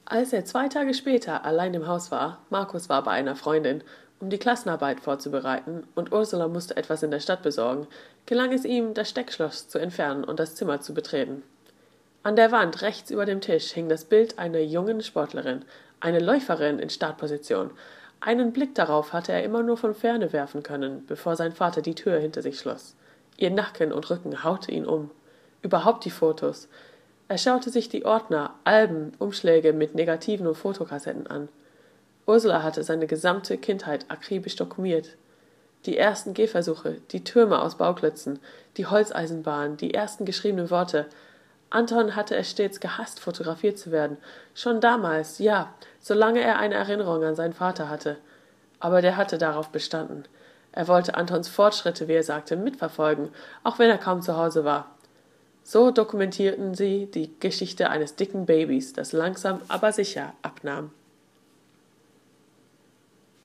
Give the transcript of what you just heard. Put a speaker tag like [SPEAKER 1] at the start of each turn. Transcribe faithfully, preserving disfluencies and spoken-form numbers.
[SPEAKER 1] Als er zwei Tage später allein im Haus war, Markus war bei einer Freundin, um die Klassenarbeit vorzubereiten, und Ursula musste etwas in der Stadt besorgen, gelang es ihm, das Steckschloss zu entfernen und das Zimmer zu betreten. An der Wand rechts über dem Tisch hing das Bild einer jungen Sportlerin, eine Läuferin in Startposition. Einen Blick darauf hatte er immer nur von ferne werfen können, bevor sein Vater die Tür hinter sich schloss. Ihr Nacken und Rücken haute ihn um. Überhaupt die Fotos. Er schaute sich die Ordner, Alben, Umschläge mit Negativen und Fotokassetten an. Ursula hatte seine gesamte Kindheit akribisch dokumentiert. Die ersten Gehversuche, die Türme aus Bauklötzen, die Holzeisenbahn, die ersten geschriebenen Worte. Anton hatte es stets gehasst, fotografiert zu werden. Schon damals, ja, solange er eine Erinnerung an seinen Vater hatte. Aber der hatte darauf bestanden. Er wollte Antons Fortschritte, wie er sagte, mitverfolgen, auch wenn er kaum zu Hause war. So dokumentierten sie die Geschichte eines dicken Babys, das langsam aber sicher abnahm.